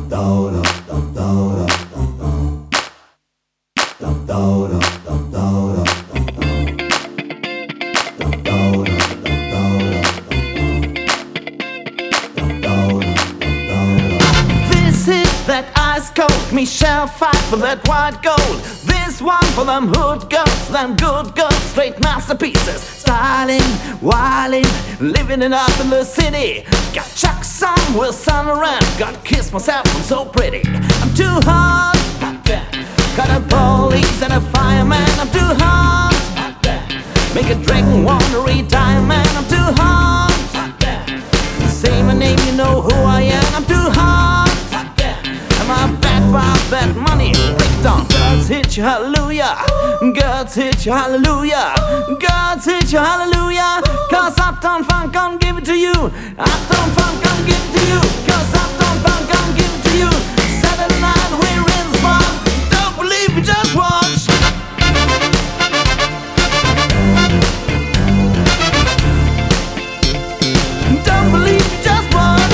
That ice cold, me shall fight for that white gold. This one for them hood girls, them good girls, straight masterpieces. Styling, wilding, living it up in the city. Got chucks on with sun around, got kiss myself, I'm so pretty. I'm too hot, got a police and a fireman. I'm too hot, make a dragon wanna retire, man. I'm too hot, say my name, you know who I am. I'm too hot, I'm back by that money. Break down, girls hit you, hallelujah. Girls hit you, hallelujah. Girls hit you, hallelujah. Cause Uptown Funk can't give it to you. Uptown Funk can't give it to you. Cause Uptown Funk can't give it to you. Saturday night we're in the spot. Don't believe me, just watch. Don't believe me, just watch.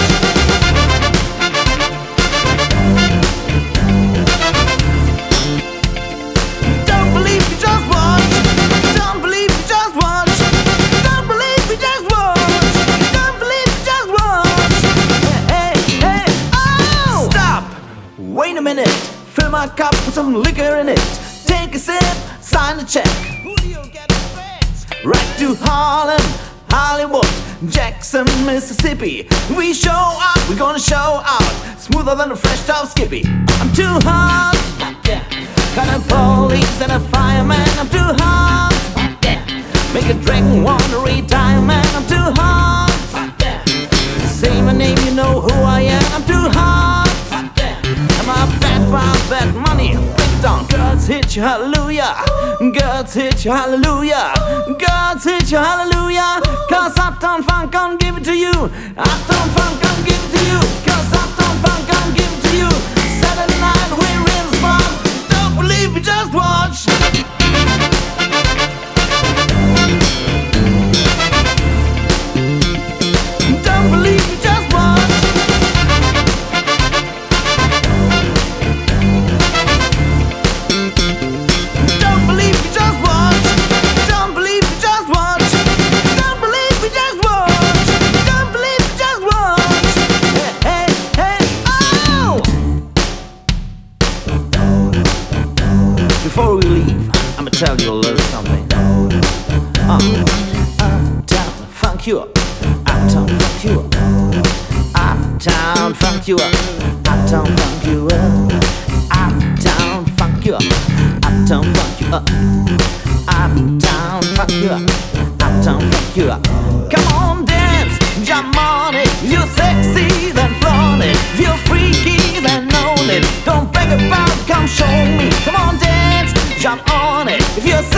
Wait a minute, fill my cup with some liquor in it. Take a sip, sign the check. Who do you get to right to Harlem, Hollywood, Jackson, Mississippi. We show up, we're gonna show out. Smoother than a fresh top Skippy. I'm too hot, got a police and a fireman. I'm too hot, make a dragon wanna retire, man. I'm too hot, say my name, you know who I am. I'm too hot, I'm back by that money. Break down, girls hit you, hallelujah. Girls hit you, hallelujah. Girls hit you, hallelujah. Cause Uptown Funk can't give it to you. Uptown Funk can't give it to you. Cause Uptown Funk can't give it to you. Saturday night we're in the spot. Don't believe me, just watch. Don't believe me, just watch. Before we leave, I'ma tell you a little something. Uptown, funk you up. Uptown, funk you up. Uptown, funk you up. Uptown, funk you up. Uptown, funk you up. Uptown, funk you up. Uptown, funk you up. Uptown, funk you up. Come on, dance, jump on it. If you're sexy, then flaunt it. If you're freaky, then own it. Don't beg about it, come show me. Come on, dance, jump on it. If you're